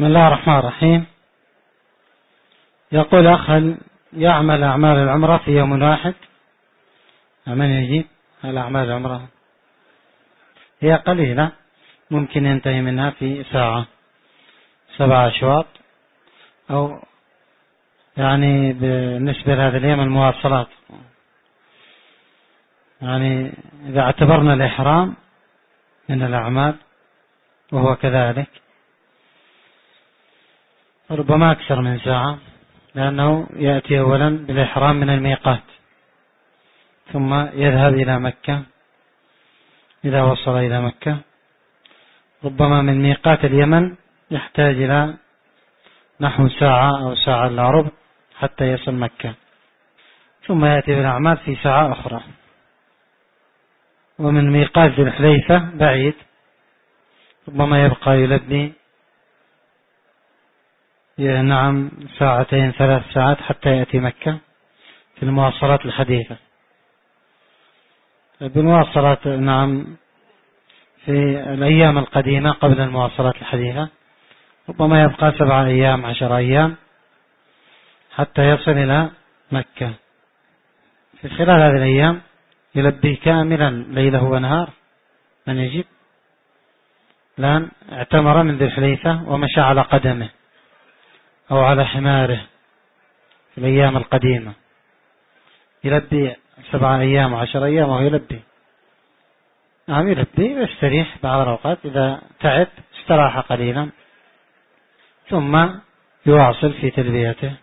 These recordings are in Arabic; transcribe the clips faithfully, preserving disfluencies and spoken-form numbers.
بسم الله الرحمن الرحيم. يقول أخ: هل يعمل أعمال العمرة في يوم واحد؟ من يجيب؟ هل أعمال العمرة هي قليلة، ممكن ينتهي منها في ساعة، سبع أشواط، أو يعني بالنسبة لهذا اليوم المواصلات، يعني إذا اعتبرنا الإحرام من الأعمال وهو كذلك ربما أكثر من ساعة، لأنه يأتي أولا بالإحرام من الميقات ثم يذهب إلى مكة. إذا وصل إلى مكة ربما من ميقات اليمن يحتاج إلى نحو ساعة أو ساعة إلا ربع حتى يصل مكة، ثم يأتي بالأعمال في ساعة أخرى. ومن ميقات ذي الحليفة بعيد، ربما يبقى يلبي نعم ساعتين ثلاث ساعات حتى يأتي مكة في المواصلات الحديثة. بالمواصلات نعم في الأيام القديمة قبل المواصلات الحديثة ربما يبقى سبعة أيام عشر أيام حتى يصل إلى مكة. في خلال هذه الأيام يلبي كاملا ليله ونهار من يجب، لأن اعتمر من ذي الحليفة ومشى على قدمه أو على حماره في الأيام القديمة، يلبي سبعة أيام وعشر أيام وهو يلبي. نعم يلبي ويستريح بعض الأوقات، إذا تعب استراح قليلا ثم يواصل في تلبيته.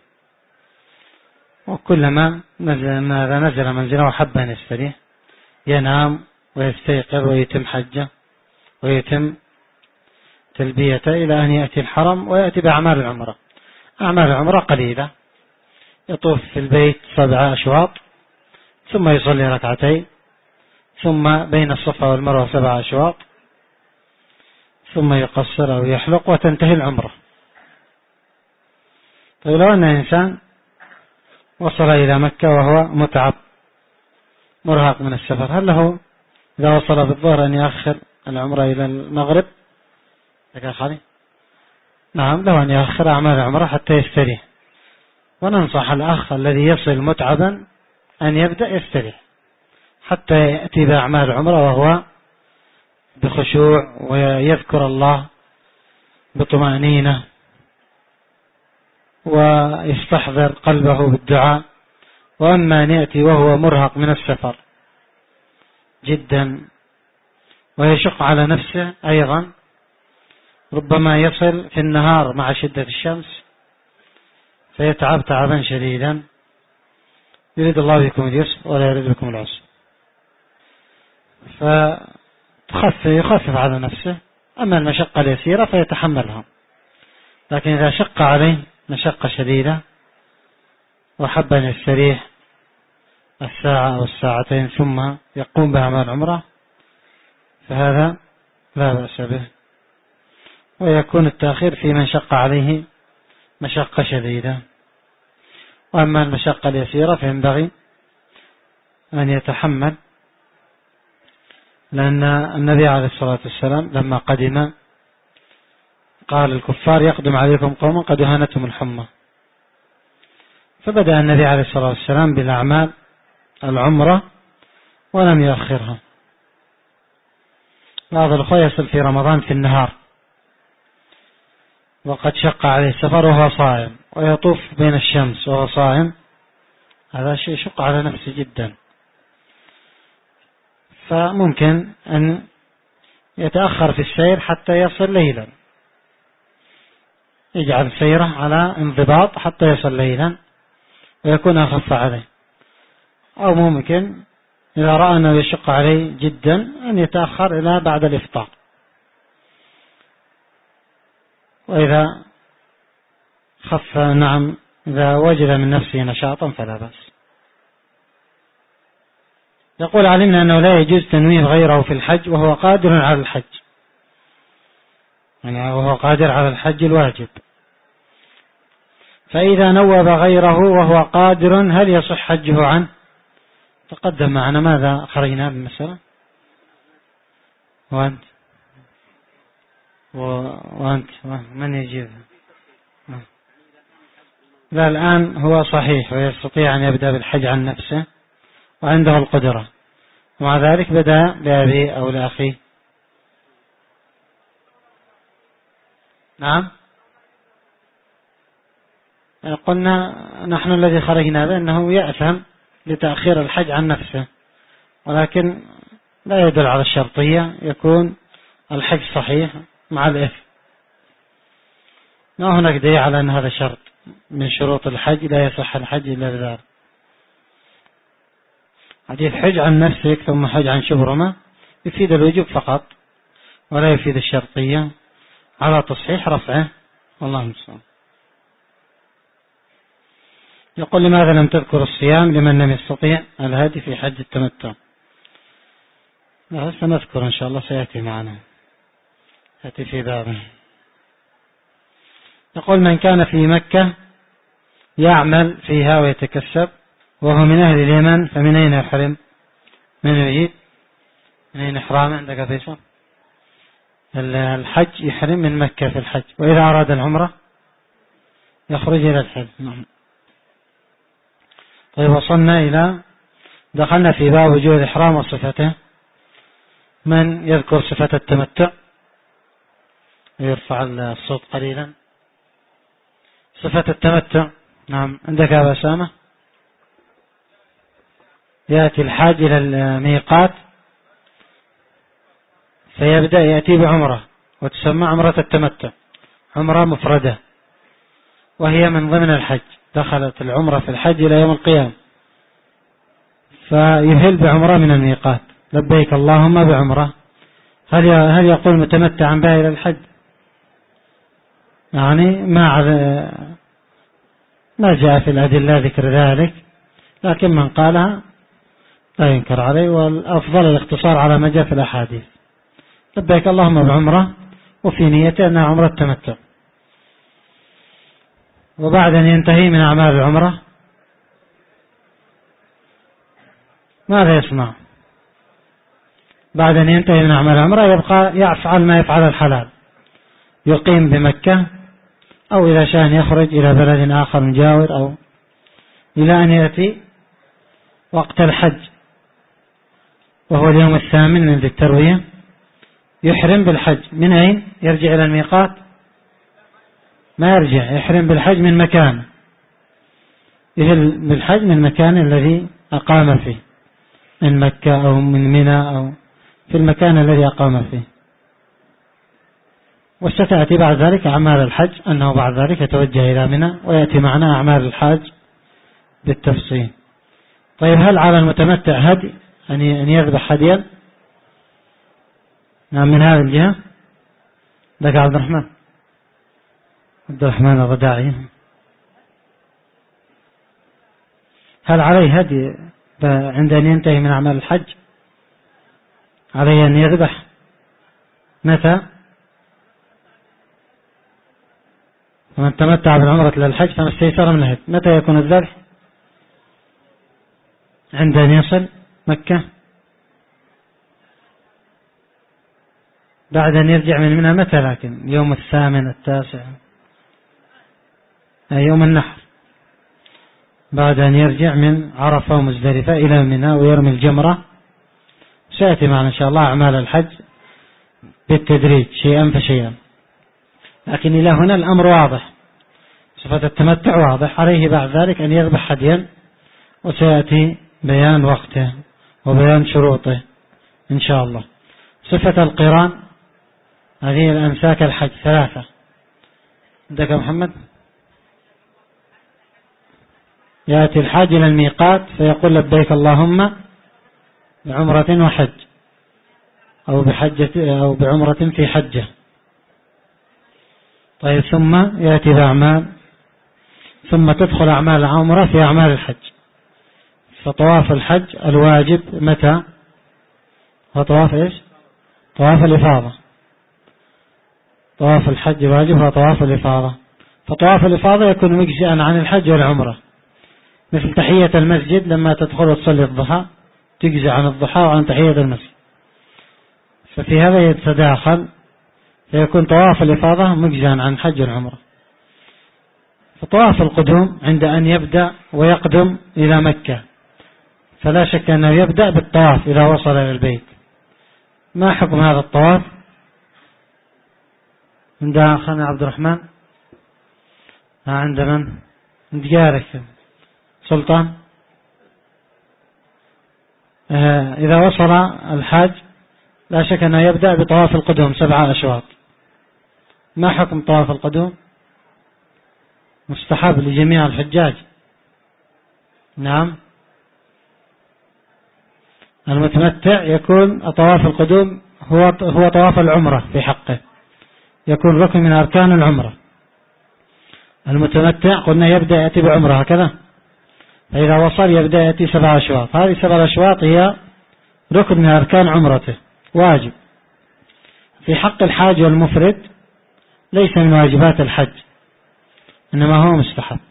وكلما نزل, نزل منزله وحب أن يستريح ينام ويستيقظ ويتم حجه ويتم تلبيته إلى أن يأتي الحرم ويأتي بأعمال العمرة. أعمال العمرة قليلة، يطوف في البيت سبع أشواط ثم يصلي ركعتين، ثم بين الصفا والمروة سبع أشواط، ثم يقصر أو يحلق وتنتهي العمرة. طيب لو أن إنسان وصل إلى مكة وهو متعب مرهق من السفر، هل له إذا وصل بالظهر أن يأخر العمرة إلى المغرب؟ نعم له أن يأخر أعمال العمرة حتى يستريح. وننصح الأخ الذي يصل متعبا أن يبدأ يستريح حتى يأتي بأعمال العمرة وهو بخشوع ويذكر الله بطمأنينة ويستحضر قلبه بالدعاء. وأما أن يأتي وهو مرهق من السفر جدا ويشق على نفسه أيضا، ربما يصل في النهار مع شدة الشمس فيتعب تعبا شديدا، يريد الله بكم اليسر ولا يريد بكم العسر، فيخفف على نفسه. أما المشقة اليسيرة فيتحملها، لكن إذا شق عليه مشقة شديدة وحب أن يستريح الساعة أو الساعتين ثم يقوم بأعمال العمرة فهذا لا بأس به، ويكون التأخير في من شق عليه مشقة شديدة. وأما المشقة اليسيرة فينبغي أن يتحمل، لأن النبي عليه الصلاة والسلام لما قدم قال: الكفار يقدم عليكم قوم قد هانتهم الحمى. فبدأ النبي عليه الصلاة والسلام بالأعمال العمرة ولم يؤخرها. بعض الأخوة يصل في رمضان في النهار وقد شق عليه السفر وهو صائم، ويطوف بين الشمس وهو صائم، هذا شيء يشق على نفسه جدا. فممكن أن يتأخر في السير حتى يصل ليلا، يجعل سيره على انضباط حتى يصل ليلا ويكون أخف عليه. أو ممكن إذا رأى أنه يشق عليه جدا أن يتأخر إلى بعد الإفطار، وإذا خف نعم إذا وجد من نفسه نشاطا فلا بأس. يقول: علمنا أنه لا يجوز تنويه غيره في الحج وهو قادر على الحج، يعني وهو قادر على الحج الواجب، فإذا نوب غيره وهو قادر هل يصح حجه عنه؟ تقدم معنا ماذا خرجنا بالمسألة. وأنت و... وأنت من يجيب؟ لا، الآن هو صحيح ويستطيع أن يبدأ بالحج عن نفسه وعنده القدرة، ومع ذلك بدأ لأبيه أو لأخيه. نعم، قلنا نحن الذي خرجنا بأنه يأثم لتأخير الحج عن نفسه، ولكن لا يدل على الشرطية، يكون الحج صحيح مع الإثم. ما هناك دليل على أن هذا شرط من شروط الحج، لا يصح الحج إلا بذلك. حديث حج عن نفسك ثم حج عن شبرمة يفيد الوجوب فقط ولا يفيد الشرطية على تصحيح رفعه، والله المستعان. يقول لماذا لم تذكر الصيام لمن لم يستطيع الهدي في حج التمتع؟ لا، سنذكر إن شاء الله، سيأتي معنا، يأتي في بابه. يقول من كان في مكة يعمل فيها ويتكسب وهو من أهل اليمن فمن أين يحرم؟ من يجيب من أين إحرام عندك فيصل؟ الحج يحرم من مكة في الحج، وإذا أراد العمرة يخرج إلى الحج. طيب، وصلنا إلى دخلنا في باب وجوه الإحرام وصفته. من يذكر صفة التمتع؟ يرفع الصوت قليلا. صفة التمتع، نعم، عندك يا أسامة. يأتي الحاج إلى الميقات فيبدأ يأتي بعمرة وتسمى عمرة التمتع، عمرة مفردة، وهي من ضمن الحج. دخلت العمرة في الحج إلى يوم القيامة، فيهل بعمرة من الميقات، لبيك اللهم بعمرة. هل هل يقول متمتعا بها إلى الحج؟ يعني ما ما جاء في الأدلة ذكر ذلك، لكن من قالها لا ينكر عليه، والأفضل الاختصار على ما جاء في الأحاديث. لبيك اللهم بعمرة، وفي نيته أنها عمرة تمتع. وبعد أن ينتهي من أعمال العمرة ماذا يصنع؟ بعد أن ينتهي من أعمال العمرة يبقى يفعل ما يفعل الحلال، يقيم بمكة، أو إذا شاء يخرج إلى بلد آخر مجاور، أو إلى أن يأتي وقت الحج وهو اليوم الثامن من ذي التروية يحرم بالحج. من أين يرجع إلى الميقات؟ ما يرجع، يحرم بالحج من مكان، يهل بالحج من المكان الذي أقام فيه، من مكة أو من منى أو في المكان الذي أقام فيه. وستأتي بعد ذلك أعمال الحج، أنه بعد ذلك يتوجه إلى منى ويأتي معنا أعمال الحاج بالتفصيل. طيب، هل على المتمتع هدي أن يذبح هديا؟ نعم، من هذه الجهة. لك عبد الرحمن عبد الرحمن الرداعي، هل عليه هدي عند أن ينتهي من أعمال الحج؟ عليه أن يذبح متى؟ ومن تمتع بالعمرة للحج فما استيسر من الهدي. متى يكون الذبح؟ عند أن يصل مكة، بعد أن يرجع من منى. متى؟ لكن يوم الثامن التاسع، يوم النحر، بعد أن يرجع من عرفة ومزدلفة إلى منى ويرمي الجمرة. سيأتي معنا إن شاء الله أعمال الحج بالتدريج شيئا فشيئا، لكن إلى هنا الأمر واضح، صفة التمتع واضح. عليه بعد ذلك أن يذبح هديا، وسيأتي بيان وقته وبيان شروطه إن شاء الله. صفة القران، هذه الأمساك الحج ثلاثة. عندك محمد؟ يأتي الحاج إلى الميقات فيقول لبيك اللهم بعمرة وحج، أو بحجة أو بعمرة في حجة. طيب، ثم يأتي بأعمال، ثم تدخل أعمال العمرة في أعمال الحج. فطواف الحج الواجب متى؟ وطواف إيش؟ طواف الإفاضة. طواف الحج الواجب هو طواف الإفاضة. فطواف الإفاضة يكون مجزئا عن الحج والعمرة، مثل تحية المسجد لما تدخل وتصلي الضحى تجزئ عن الضحى وعن تحية المسجد، ففي هذا يتداخل، فيكون طواف الإفاضة مجزئا عن الحج والعمرة. فطواف القدوم عند أن يبدأ ويقدم إلى مكة، فلا شك أنه يبدأ بالطواف إذا وصل إلى البيت. ما حكم هذا الطواف؟ عند أخنا عبد الرحمن، عند من؟ عند جارك سلطان. إذا وصل الحاج لا شك أنه يبدأ بطواف القدوم سبعة أشواط. ما حكم طواف القدوم؟ مستحب لجميع الحجاج. نعم. المتمتع يكون طواف القدوم هو هو طواف العمرة في حقه، يكون ركن من أركان العمرة. المتمتع قلنا يبدأ يأتي بعمرة هكذا، فإذا وصل يبدأ يأتي سبع أشواط. هذه سبع أشواط هي ركن من أركان عمرته، واجب. في حق الحاج والمفرد ليس من واجبات الحج، إنما هو مستحب.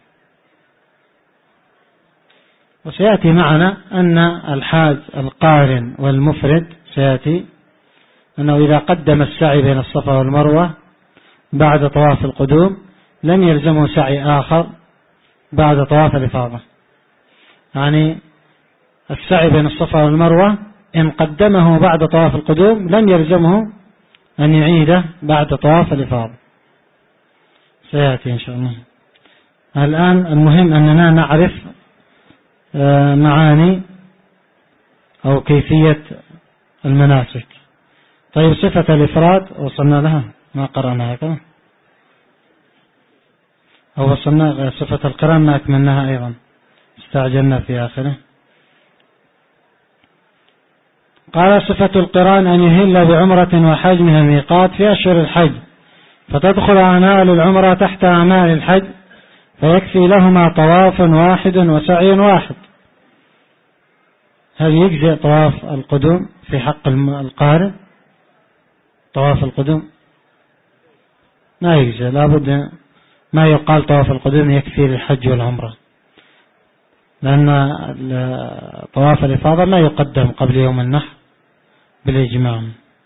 وسيأتي معنا أن الحاج القارن والمفرد سيأتي أنه إذا قدم السعي بين الصفا والمروة بعد طواف القدوم لم يلزمه سعي آخر بعد طواف الإفاضة. يعني السعي بين الصفا والمروة إن قدمه بعد طواف القدوم لم يلزمه أن يعيده بعد طواف الإفاضة، سيأتي إن شاء الله. الآن المهم أننا نعرف معاني أو كيفية المناسك. طيب صفة الإفراد وصلنا لها، ما قرأناها كذا، أو وصلنا صفة القران ما أكملناها أيضا، استعجلنا في آخره. قال صفة القران أن يهل بعمرة وحج من الميقات في أشهر الحج، فتدخل أعمال العمرة تحت أعمال الحج، فيكفي لهما طواف واحد وسعي واحد. هل يجزئ طواف القدوم في حق القارئ؟ طواف القدوم ما يجزئ، لابد ما يقال طواف القدوم يكفي للحج والعمرة، لأن طواف الإفاضة لا يقدم قبل يوم النحر بالإجماع.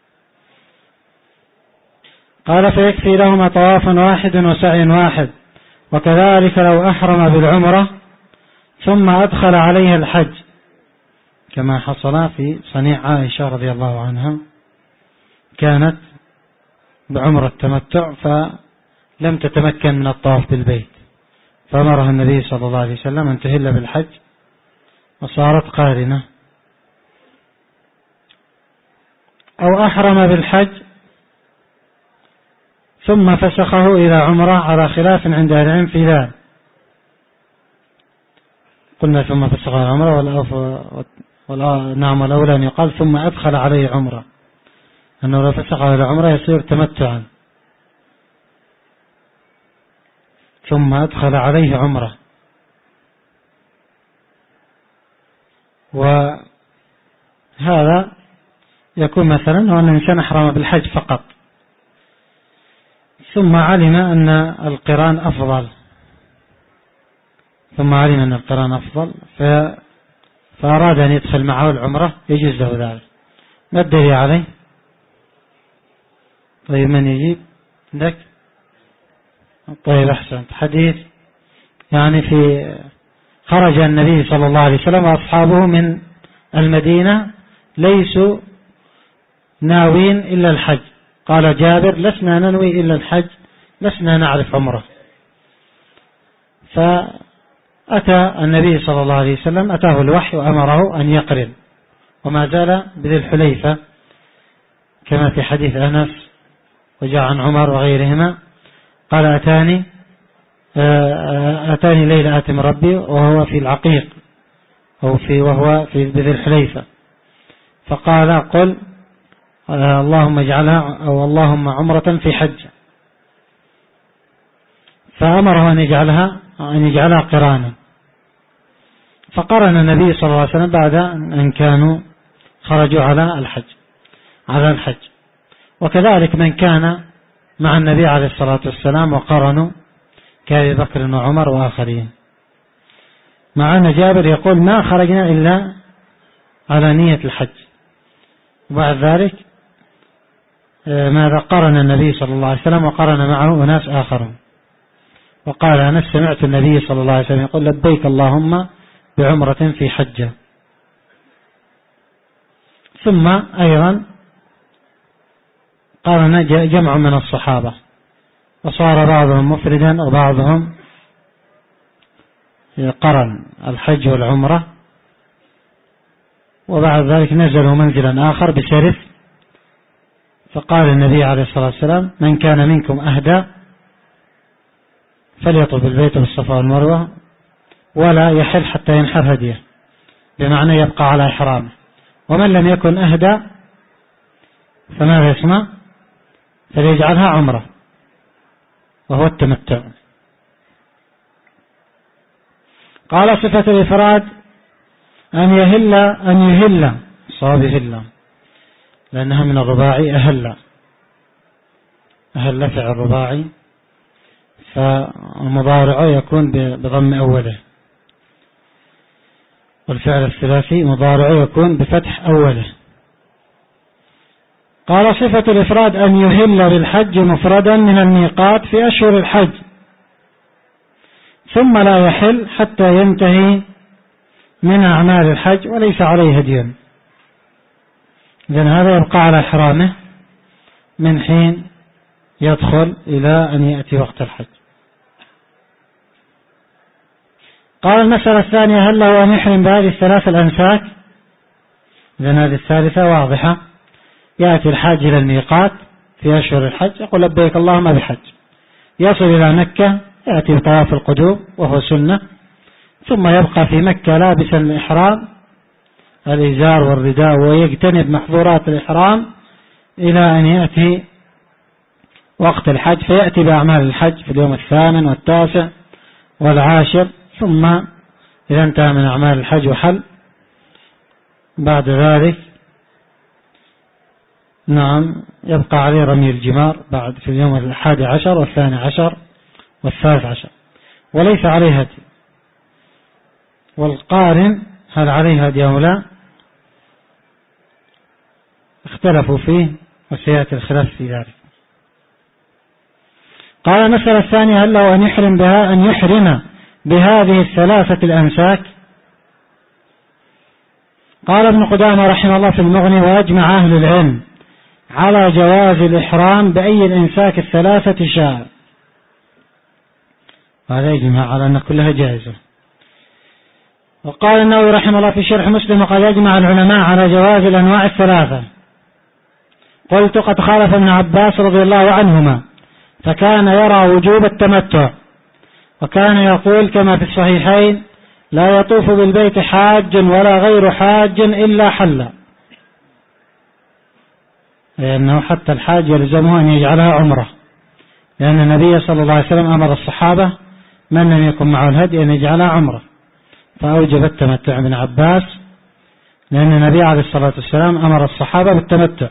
قال فيكفي لهما طواف واحد وسعي واحد، وكذلك لو أحرم بالعمرة ثم أدخل عليها الحج، كما حصل في صنيع عائشة رضي الله عنها، كانت بعمرة التمتع فلم تتمكن من الطواف بالبيت، فأمرها النبي صلى الله عليه وسلم أن تهل بالحج وصارت قارنة. أو أحرم بالحج ثم فسخه إلى عمرة على خلاف عند أهل العلم في ذلك. قلنا ثم فسخه إلى عمرة، والأف... نعم والأولى أن يقال ثم أدخل عليه عمرة، أنه لو فسخه إلى عمرة يصير تمتعا، ثم أدخل عليه عمرة. وهذا يكون مثلا أن الإنسان أحرم بالحج فقط، ثم علم أن القران أفضل ثم علم أن القران أفضل فأراد أن يدخل معه العمرة، يجوز له ذلك. ما الدليل عليه؟ طيب من يجيب عندك؟ طيب أحسنت. حديث يعني في خرج النبي صلى الله عليه وسلم وأصحابه من المدينة ليسوا ناوين إلا الحج، قال جابر لسنا ننوي إلا الحج، لسنا نعرف عمره. فأتى النبي صلى الله عليه وسلم أتاه الوحي وأمره أن يقرن، وما زال بذي الحليفة كما في حديث أنس وجاء عن عمر وغيرهما، قال أتاني أتاني ليلة آتي من ربي وهو في العقيق أو في وهو في بذي الحليفة، فقال قل اللهم اجعلها أو اللهم عمرة في حج، فأمره أن يجعلها أن يجعلها قرانا. فقرن النبي صلى الله عليه وسلم بعد أن كانوا خرجوا على الحج على الحج وكذلك من كان مع النبي عليه الصلاة والسلام وقرنوا كأبي بكر وعمر وآخرين. مع أن جابر يقول ما خرجنا إلا على نية الحج، وبعد ذلك ماذا قرن النبي صلى الله عليه وسلم وقرن معه أناس آخرون. وقال أنس سمعت النبي صلى الله عليه وسلم يقول لبيك اللهم بعمرة في حجة. ثم أيضا قال جمع من الصحابة وصار بعضهم مفردا وبعضهم قرن الحج والعمرة، وبعد ذلك نزلوا منزلا آخر بسرف، فقال النبي عليه الصلاة والسلام من كان منكم أهدى فليطف البيت بالصفا والمروة ولا يحل حتى ينحر هديه، بمعنى يبقى على إحرامه، ومن لم يكن أهدى فماذا يسمع؟ فليجعلها عمرة وهو التمتع. قال صفة الإفراد أن يهل أن يهل صواب يهل لأنها من الرباعي أهل أهل فعل الرباعي، فالمضارع يكون بضم أوله، والفعل الثلاثي مضارع يكون بفتح أوله. قال صفة الإفراد أن يهل بالحج مفردا من الميقات في أشهر الحج ثم لا يحل حتى ينتهي من أعمال الحج وليس عليه هدي، لأن هذا يبقى على إحرامه من حين يدخل إلى أن يأتي وقت الحج. قال المسألة الثانية هل له أن يحرم بهذه الثلاث الأنساك؟ لأن هذه الثالثة واضحة، يأتي الحاج إلى الميقات في أشهر الحج يقول لبيك اللهم بحج، يصل إلى مكة يأتي بطواف القدوم وهو سنة، ثم يبقى في مكة لابسا الإحرام الإزار والرداء ويجتنب محظورات الإحرام إلى أن يأتي وقت الحج، فيأتي بأعمال الحج في اليوم الثامن والتاسع والعاشر، ثم إذا انتهى من أعمال الحج وحل بعد ذلك نعم يبقى عليه رمي الجمار بعد في اليوم الحادي عشر والثاني عشر والثالث عشر، وليس عليه هدي. والقارن هل عليه هدي أو لا اختلفوا فيه وسيأتي الخلاف في ذلك. قال المسألة الثانية هل له أن يحرم بها أن يحرم بهذه الثلاثة الأمساك؟ قال ابن قدامة رحمه الله في المغني ويجمع أهل العلم على جواز الإحرام بأي الإمساك الثلاثة شاء، هذا يجمع على أن كلها جائزة. وقال النووي رحمه الله في شرح مسلم وقد يجمع العلماء على جواز الأنواع الثلاثة. قلت قد خالف ابن عباس رضي الله عنهما فكان يرى وجوب التمتع، وكان يقول كما في الصحيحين لا يطوف بالبيت حاج ولا غير حاج إلا حل، لأنه حتى الحاج يلزمه أن يجعلها عمرة، لأن النبي صلى الله عليه وسلم أمر الصحابة من لم يكن معه الهدي أن يجعلها عمرة، فأوجب التمتع ابن عباس لأن النبي عليه الصلاة والسلام أمر الصحابة بالتمتع.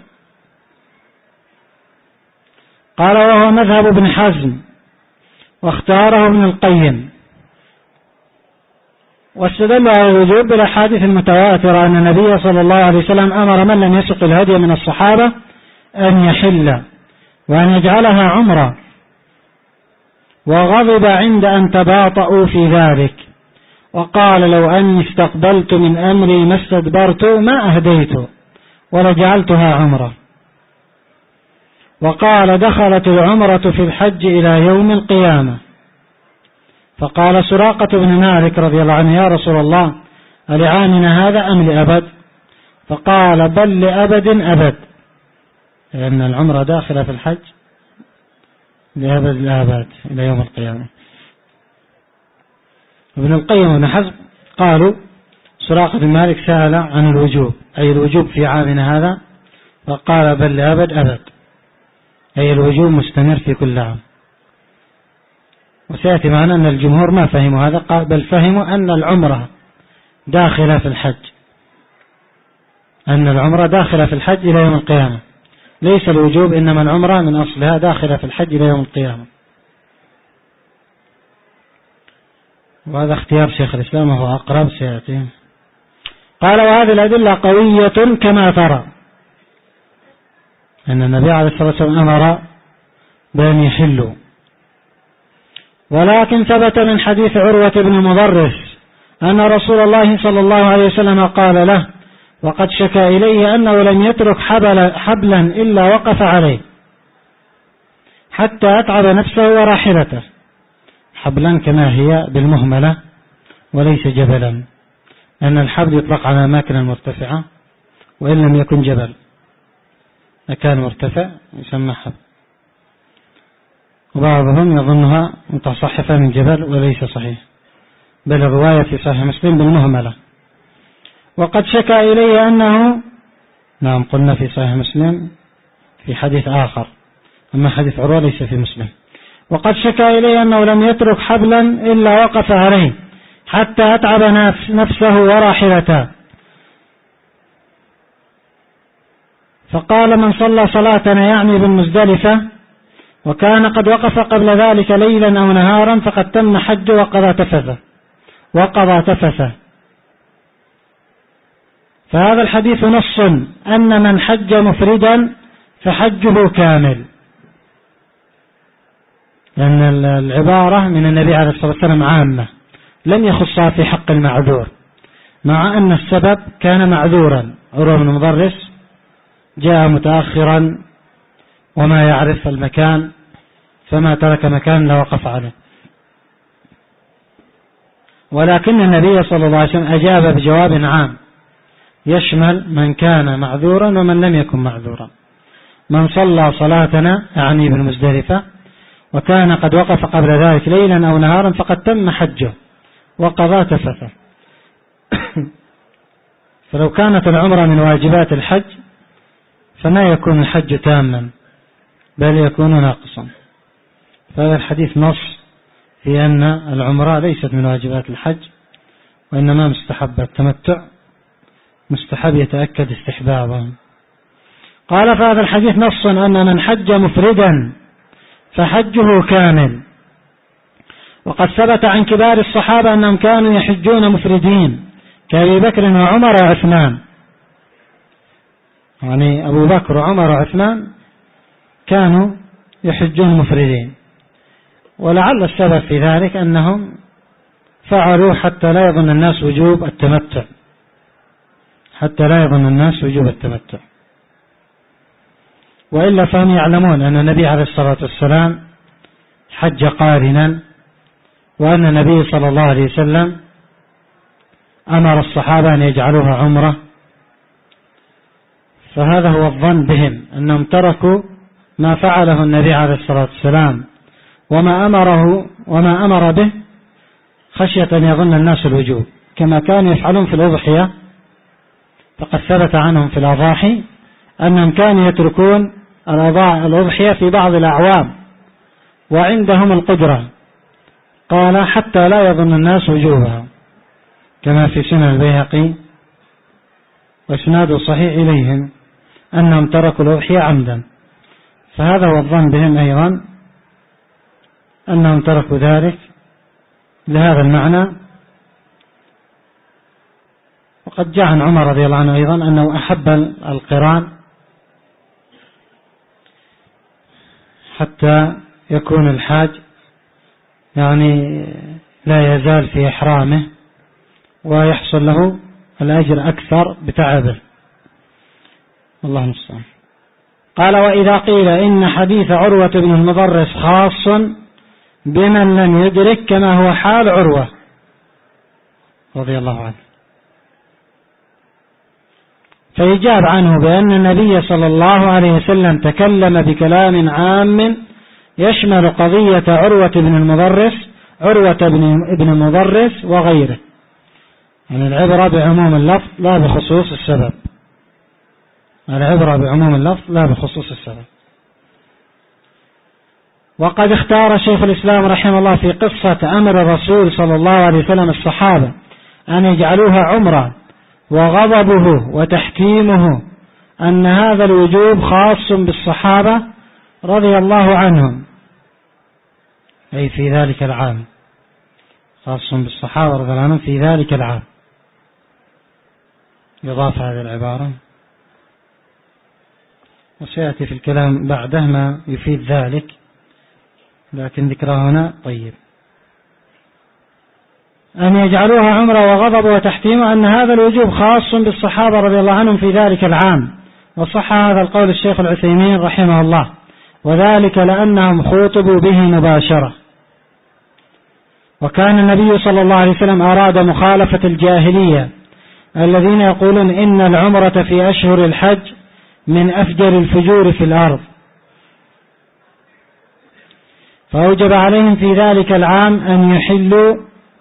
قال وهو مذهب ابن حزم واختاره ابن القيم، واستدل على الوجوب بالأحاديث المتواترة أن النبي صلى الله عليه وسلم أمر من لم يسق الهدي من الصحابة أن يحل وأن يجعلها عمرة، وغضب عند أن تباطؤوا في ذلك وقال لو أني استقبلت من أمري ما استدبرت ما أهديت ولجعلتها عمرة. وقال دخلت العمرة في الحج إلى يوم القيامة. فقال سراقة بن مالك رضي الله عنه يا رسول الله ألعامنا هذا أم لأبد؟ فقال بل لأبد أبد، لأن العمرة داخلة في الحج لأبد الآباد إلى يوم القيامة. ابن القيم وابن حزم قالوا سراقة بن مالك سأل عن الوجوب أي الوجوب في عامنا هذا، فقال بل لأبد أبد أي الوجوب مستمر في كل عام. وسيأتي معنا أن الجمهور ما فهموا هذا، بل فهموا أن العمرة داخلة في الحج، أن العمرة داخلة في الحج إلى يوم القيامة، ليس الوجوب إنما العمرة من أصلها داخلة في الحج إلى يوم القيامة. وهذا اختيار شيخ الإسلام وهو أقرب سيأتي. قال وهذه الأدلة قوية كما ترى، أن النبي عليه الصلاة والسلام أمر بأن يحلوا، ولكن ثبت من حديث عروة بن المضرس أن رسول الله صلى الله عليه وسلم قال له: وقد شكى إليه أنه لم يترك حبل حبلا إلا وقف عليه حتى أتعب نفسه وراحلته. حبلا كما هي بالمهملة وليس جبلا، أن الحبل يطلق على أماكن مرتفعة، وإن لم يكن جبل مكان مرتفع يسمى حبل. وبعضهم يظنها متصحفة من جبل وليس صحيح، بل الرواية في صحيح مسلم بالمهملة. وقد شكى إلي أنه، نعم قلنا في صحيح مسلم في حديث آخر، أما حديث عروة ليس في مسلم. وقد شكى إلي أنه لم يترك حبلا إلا وقف عليه حتى أتعب نفسه وراحلته. فقال: من صلى صلاتنا يعني بالمزدلفة وكان قد وقف قبل ذلك ليلا أو نهارا فقد تم حجه وقضى تفثه وقضى تفثه. فهذا الحديث نص أن من حج مفردا فحجه كامل، لأن العبارة من النبي عليه الصلاة والسلام عامة لم يخصها في حق المعذور، مع أن السبب كان معذورا. عروة بن المضرس جاء متأخرا وما يعرف المكان، فما ترك مكان لا وقف عليه، ولكن النبي صلى الله عليه وسلم أجاب بجواب عام يشمل من كان معذورا ومن لم يكن معذورا. من صلى صلاتنا يعني بالمزدلفة وكان قد وقف قبل ذلك ليلا أو نهارا فقد تم حجه وقضى تفثه. فلو كانت العمرة من واجبات الحج فما يكون الحج تاما بل يكون ناقصا. فهذا الحديث نص في أن العمرة ليست من واجبات الحج، وإنما مستحب. التمتع مستحب يتأكد استحبابه. قال: فهذا الحديث نص أن من حج مفردا فحجه كامل. وقد ثبت عن كبار الصحابة أنهم كانوا يحجون مفردين كأبي بكر وعمر وعثمان، يعني أبو بكر وعمر وعثمان كانوا يحجون مفردين، ولعل السبب في ذلك أنهم فعلوا حتى لا يظن الناس وجوب التمتع حتى لا يظن الناس وجوب التمتع وإلا فهم يعلمون أن النبي عليه الصلاة والسلام حج قارنا، وأن النبي صلى الله عليه وسلم أمر الصحابة أن يجعلوها عمرة. فهذا هو الظن بهم، أنهم تركوا ما فعله النبي عليه الصلاة والسلام وما أمره وما أمر به خشية أن يظن الناس الوجوب، كما كانوا يفعلون في الأضحية. فقد ثبت عنهم في الأضاحي أنهم كانوا يتركون الأضحية في بعض الأعوام وعندهم القدرة، قال حتى لا يظن الناس وجوبها، كما في سنن البيهقي واسناد صحيح إليهم أنهم تركوا الأضحية عمدا. فهذا هو الظن بهم أيضا، أنهم تركوا ذلك لهذا المعنى. وقد جاء عن عمر رضي الله عنه أيضا أنه أحب القران حتى يكون الحاج يعني لا يزال في إحرامه ويحصل له الأجر أكثر بتعبه. الله المستعان. قال: وإذا قيل إن حديث عروة بن المضرس خاص بمن لم يدرك كما هو حال عروة رضي الله عنه، فيجاب عنه بأن النبي صلى الله عليه وسلم تكلم بكلام عام يشمل قضية عروة بن المضرس عروة بن المضرس وغيره، يعني العبرة بعموم اللفظ لا بخصوص السبب. العبرة بعموم اللفظ لا بخصوص السبب. وقد اختار شيخ الإسلام رحمه الله في قصة أمر الرسول صلى الله عليه وسلم الصحابة أن يجعلوها عمرة وغضبه وتحكيمه أن هذا الوجوب خاص بالصحابة رضي الله عنهم، أي في ذلك العام، خاص بالصحابة رضي الله عنهم في ذلك العام. يضاف هذه العبارة وسيأتي في الكلام بعده ما يفيد ذلك، لكن ذكرها هنا طيب. أن يجعلوها عمرة وغضب وتحتيم، أن هذا الوجوب خاص بالصحابة رضي الله عنهم في ذلك العام. وصح هذا القول الشيخ العثيمين رحمه الله، وذلك لأنهم خوطبوا به مباشرة. وكان النبي صلى الله عليه وسلم أراد مخالفة الجاهلية الذين يقولون إن العمرة في أشهر الحج من أفجر الفجور في الأرض، فأوجب عليهم في ذلك العام أن يحلوا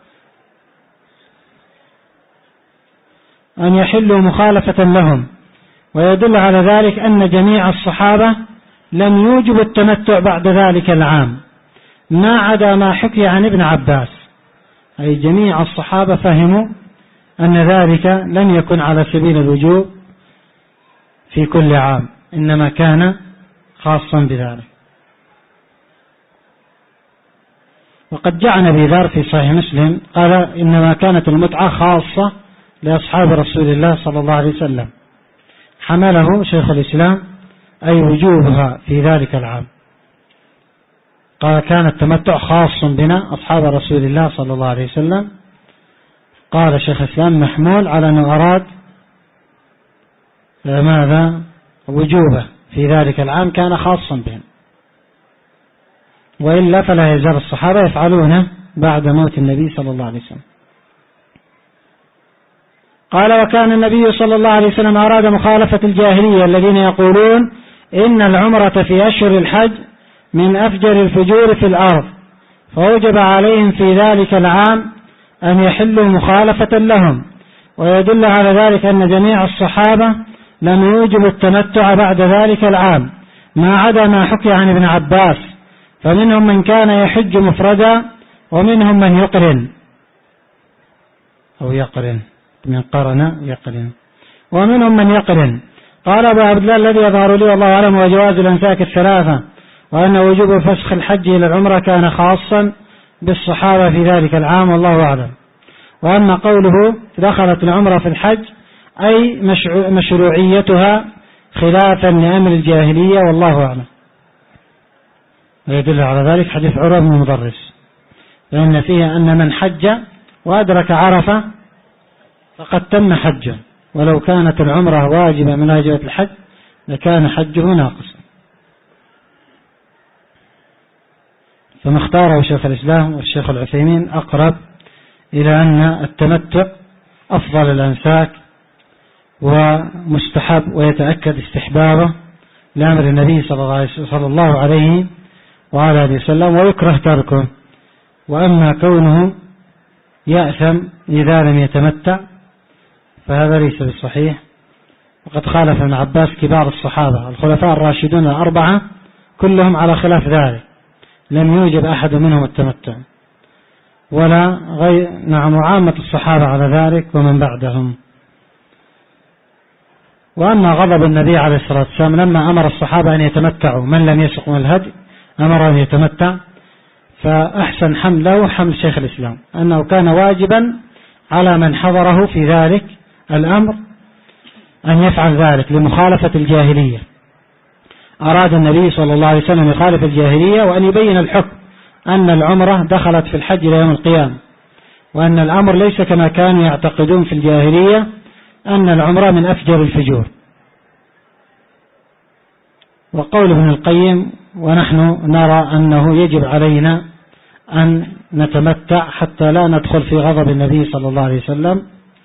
أن يحلوا مخالفة لهم. ويدل على ذلك أن جميع الصحابة لم يوجبوا التمتع بعد ذلك العام، ما عدا ما حكي عن ابن عباس، أي جميع الصحابة فهموا أن ذلك لم يكن على سبيل الوجوب في كل عام، إنما كان خاصا بذلك. وقد جاء عن أبي ذر في صحيح مسلم قال إنما كانت المتعة خاصة لأصحاب رسول الله صلى الله عليه وسلم، حمله شيخ الإسلام أي وجوبها في ذلك العام. قال كان التمتع خاص بنا أصحاب رسول الله صلى الله عليه وسلم. قال شيخ الإسلام محمول على أنه أراد ماذا؟ وجوبه في ذلك العام كان خاصا بهم، وإلا فلا يزال الصحابة يفعلونه بعد موت النبي صلى الله عليه وسلم. قال وكان النبي صلى الله عليه وسلم أراد مخالفة الجاهلية الذين يقولون إن العمرة في أشهر الحج من أفجر الفجور في الأرض، فوجب عليهم في ذلك العام أن يحلوا مخالفة لهم. ويدل على ذلك أن جميع الصحابة لم يوجبوا التمتع بعد ذلك العام، ما عدا ما حكي عن ابن عباس، فمنهم من كان يحج مفردا ومنهم من يقرن أو يقرن من قرن يقرن ومنهم من يقرن. قال أبو عبد الله الذي يظهر لي والله أعلم وجواز الأنساك الثلاثة، وأن وجوب فسخ الحج إلى العمرة كان خاصا بالصحابة في ذلك العام والله أعلم. وأما قوله دخلت العمرة في الحج أي مشروعيتها خلافا لأمر الجاهلية والله أعلم. ويدل على ذلك حديث عروة بن مضرس، لأن فيه أن من حج وأدرك عرفة فقد تم حجه، ولو كانت العمرة واجبة من واجبات الحج لكان حجه ناقصا. فما اختاره شيخ الإسلام والشيخ العثيمين أقرب إلى أن التمتع أفضل الأنساك ومستحب، ويتأكد استحبابه لأمر النبي صلى الله عليه وعلى آله وسلم، ويكره تركه. وأما كونه يأثم إذا لم يتمتع فهذا ليس بالصحيح. وقد خالف ابن عباس كبار الصحابة الخلفاء الراشدون الأربعة كلهم على خلاف ذلك، لم يوجب أحد منهم التمتع ولا غير نعم وعامة الصحابة على ذلك ومن بعدهم. وأما غضب النبي عليه الصلاة والسلام لما أمر الصحابة أن يتمتعوا، من لم يسق من الهدي أمر أن يتمتع، فأحسن حمله حمل شيخ الإسلام أنه كان واجبا على من حضره في ذلك الأمر أن يفعل ذلك لمخالفة الجاهلية. أراد النبي صلى الله عليه وسلم يخالف الجاهلية وأن يبين الحكم أن العمرة دخلت في الحج إلى يوم القيامة، وأن الأمر ليس كما كانوا يعتقدون في الجاهلية أن العمرة من أفجر الفجور. وقول ابن القيم ونحن نرى أنه يجب علينا أن نتمتع حتى لا ندخل في غضب النبي صلى الله عليه وسلم،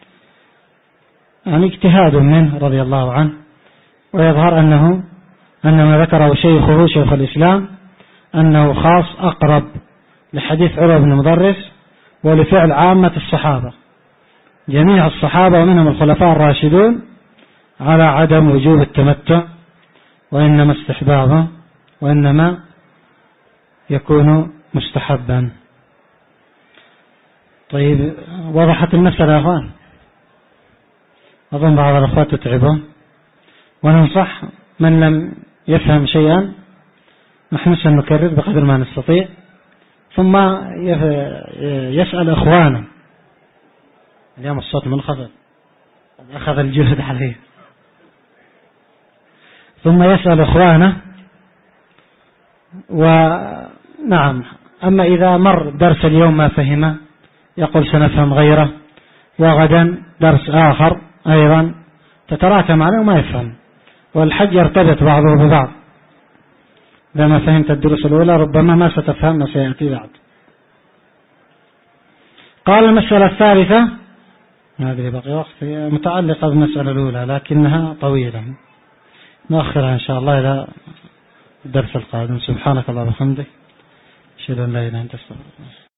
يعني اجتهاد منه رضي الله عنه. ويظهر أنه أن ما ذكره شيخه شيخ الإسلام أنه خاص أقرب لحديث عروة بن مضرس ولفعل عامة الصحابة، جميع الصحابة ومنهم الخلفاء الراشدون على عدم وجوب التمتع، وإنما استحبابه وإنما يكون مستحبا. طيب وضحت المسألة يا أخوان؟ أظن بعض الأخوات تتعبون، وننصح من لم يفهم شيئا نحن سنكرر بقدر ما نستطيع، ثم يسأل إخوانه. اليوم الصوت منخفض أخذ الجهد عليه. ثم يسأل إخوانه. ونعم أما إذا مر درس اليوم ما فهمه يقول سنفهم غيره، وغدا درس آخر أيضا تتراكم عليه وما يفهم، والحج يرتبط بعضه ببعض. لما فهمت الدروس الأولى ربما ما ستفهم ما سيأتي بعد. قال المسألة الثالثة، هذه بقي وقت، متعلقة بالمسألة الأولى لكنها طويلة، نؤخرها إن شاء الله إلى الدرس القادم. سبحانك اللهم وبحمدك، أشهد أن لا إله إلا أنت، أستغفرك.